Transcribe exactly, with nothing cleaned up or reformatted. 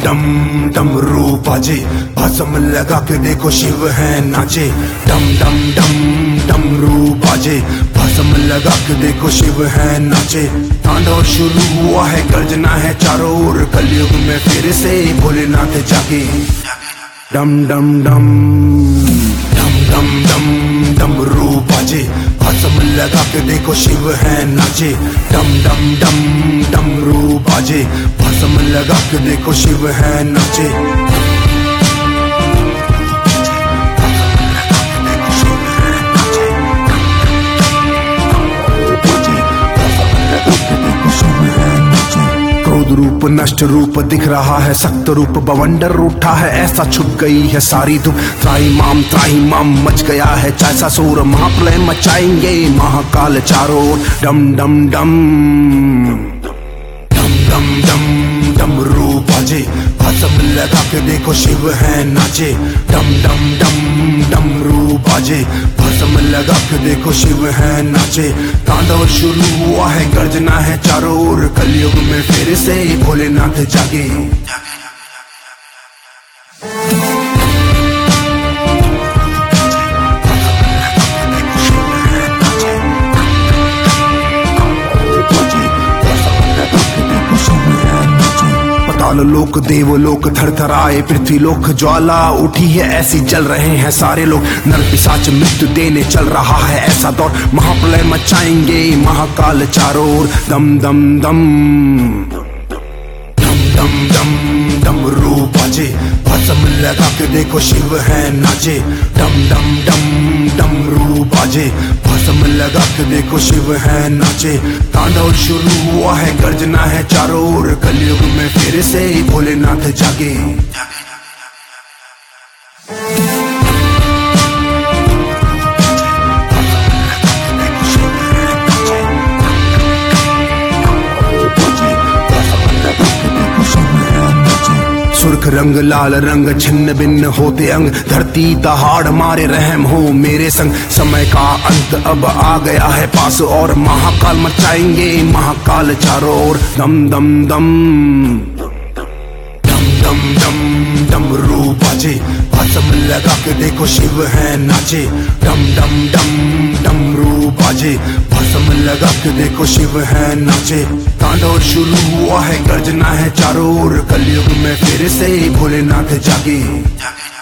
डम डमरू बाजे, भस्म लगा के देखो शिव है नाचे। डम डम डम डमरू बाजे, भस्म लगा के देखो शिव है नाचे। तांडव शुरू हुआ है, गर्जना है चारों ओर, कलयुग में फिर से भोलेनाथ जागे। डम डम डम डम डम डम डमरू बाजे, भस्म लगा के देखो शिव है नाचे। डम डम डम डमरू बाजे, भस्म लगा के देखो शिव है नाचे। रूप नष्ट रूप दिख रहा है, सख्त रूप बवंडर उठा है, ऐसा छुप गई है सारी धूप। त्राही माम त्राही माम मच गया है चाइसा शोर, महाप्रलय मचाएंगे महाकाल चारों ओर। डम डम डम डम डम डम डमरू बाजे, भस्म लगा के देखो शिव है नाचे। डम डम डम डमरू बाजे, भस्म लगा के देखो शिव है नाचे। तांडव शुरू हुआ है, गर्जना है चारों ओर, कलयुग में फिर से भोलेनाथ जागे। लोक देवलोक थरथराए, पृथ्वी लोक ज्वाला उठी है ऐसी, जल रहे हैं सारे लोग। नर पिशाच मृत्यु देने चल रहा है ऐसा दौर, महाप्रलय मचाएंगे महाकाल चारों ओर। दम दम दम दम दम दम डमरू बाजे, भस्म लगा के देखो शिव है नाचे। डम डम डम डमरू बाजे, भस्म लगा के देखो शिव है नाचे। तांडव शुरू हुआ है, गर्जना है चारों ओर, कलयुग में फिर से भोलेनाथ जागे। सुर्ख रंग लाल रंग छिन्न भिन्न होते अंग, धरती दहाड़ मारे रहम हो मेरे संग। समय का अंत अब आ गया है पास, और महाकाल मचाएंगे महाकाल चारों ओर। दम दम दम दम दम दम डमरू बाजे, भस्म लगा के देखो शिव है नाचे। डम डम डम डमरू बाजे, भस्म लगा के देखो शिव है नाचे। तांडव शुरू हुआ है, गर्जना है चारों ओर, कलयुग में फिर से भोलेनाथ जागे।